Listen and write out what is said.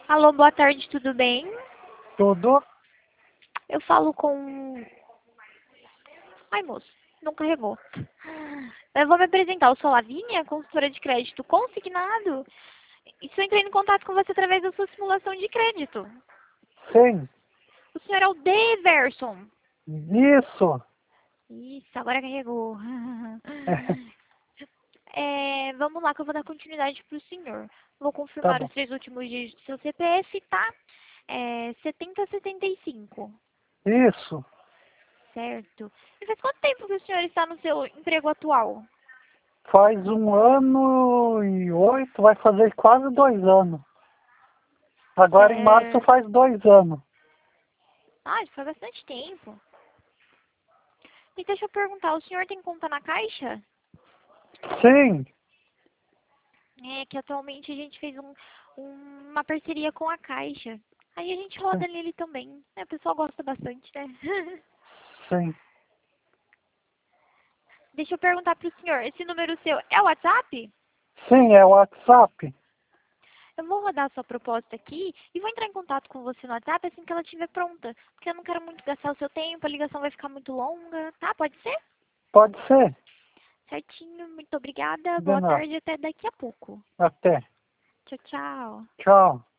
Alô, boa tarde, tudo bem? Tudo? Eu falo com... Ai, moço, não carregou. Eu vou me apresentar, eu sou Lavínia, consultora de crédito consignado. E estou entrando em contato com você através da sua simulação de crédito. Sim. O senhor é o Deverson. Isso. Isso, agora carregou. Vamos lá que eu vou dar continuidade para o senhor. Vou Tá confirmar bom. os 3 últimos dígitos do seu CPF, tá? 7075. Isso. Certo. E faz quanto tempo que o senhor está no seu emprego atual? Faz 1 ano e 8, vai fazer quase 2 anos. Agora em março Certo. faz 2 anos. Ah, já faz bastante tempo. E deixa eu perguntar, o senhor tem conta na Caixa? Sim. É que atualmente a gente fez uma parceria com a Caixa. Aí a gente roda Sim. nele também. O pessoal gosta bastante, né? Sim. Deixa eu perguntar pro senhor, esse número seu é o WhatsApp? Sim, é o WhatsApp. Eu vou rodar a sua proposta aqui e vou entrar em contato com você no WhatsApp assim que ela estiver pronta. Porque eu não quero muito gastar o seu tempo, a ligação vai ficar muito longa, tá? Pode ser? Pode ser. Certinho, muito obrigada. De Boa nada. tarde, até daqui a pouco. Até. Tchau, tchau. Tchau.